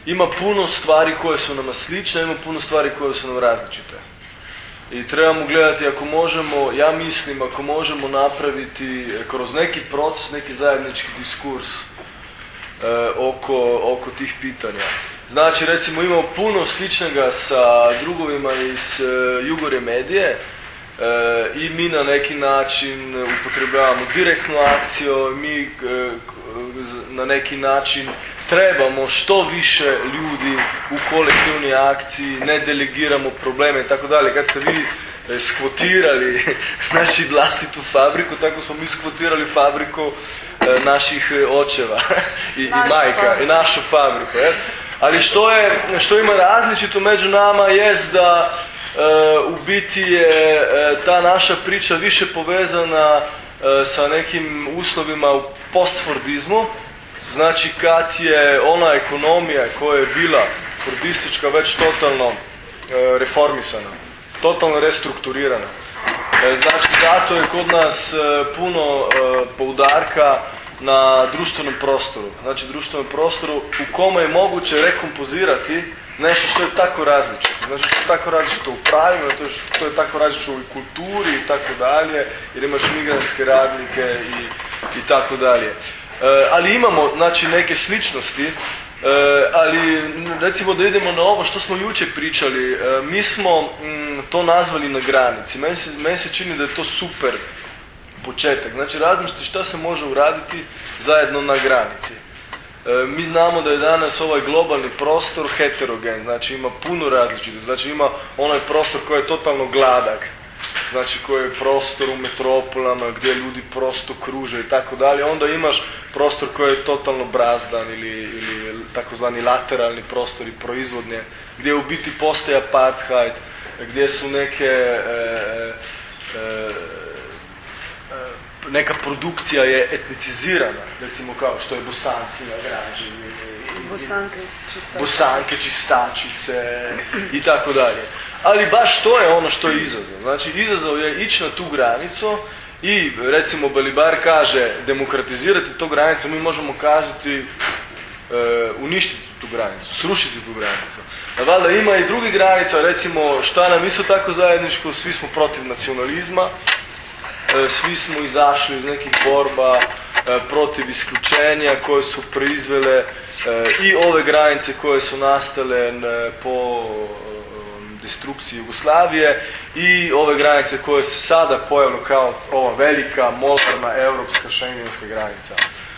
ima puno stvari koje su nama slične, ima puno stvari koje su nam različite. I trebamo gledati ako možemo, ja mislim, ako možemo napraviti kroz neki proces, neki zajednički diskurs oko tih pitanja. Znači, recimo, imamo puno sličnoga sa drugovima iz Jugoremedije i mi na neki način upotrebljavamo direktnu akciju, mi na neki način trebamo što više ljudi u kolektivnoj akciji, ne delegiramo probleme i tako dalje. Kad ste vi skvotirali znači vlastitu fabriku, tako smo mi skvotirali fabriku naših očeva i majka i našu fabriku. Ali što ima različito među nama jest da u biti je ta naša priča više povezana sa nekim uslovima u postfordizmu. Znači kad je ona ekonomija koja je bila fordistička već totalno reformisana, totalno restrukturirana. Znači zato je kod nas puno poudarka na društvenom prostoru. Znači društvenom prostoru u kome je moguće rekompozirati nešto što je tako različito. Znači što je tako različito u pravima, to je tako različito u kulturi i tako dalje, jer imaš migrantske radnike i tako dalje. Ali imamo znači neke sličnosti, ali recimo da idemo na ovo što smo jučer pričali, mi smo to nazvali na granici. Meni se čini da je to super početak. Znači razmišljati šta se može uraditi zajedno na granici. Mi znamo da je danas ovaj globalni prostor heterogen, znači ima puno različitih, znači ima onaj prostor koji je totalno gladak, znači koji je prostor u metropolama gdje ljudi prosto kruže i tako dalje. Onda imaš prostor koji je totalno brazdan ili takozvani lateralni prostor i proizvodnje, gdje u biti postoji apartheid, gdje su neka produkcija je etnicizirana, recimo kao što je Bosanci na građi, Bosanke, čistačice i tako dalje. Ali baš to je ono što je izazov. Znači izazov je ići na tu granicu i recimo Balibar kaže demokratizirati tu granicu, mi možemo kazati uništiti tu granicu, srušiti tu granicu. A valjda ima i drugih granica, recimo šta nam isto tako zajedničko, svi smo protiv nacionalizma, svi smo izašli iz nekih borba protiv isključenja koje su proizvele i ove granice koje su nastale po destrukciji Jugoslavije i ove granice koje se sada pojavljaju kao ova velika, moderna, europska, šengenska granica.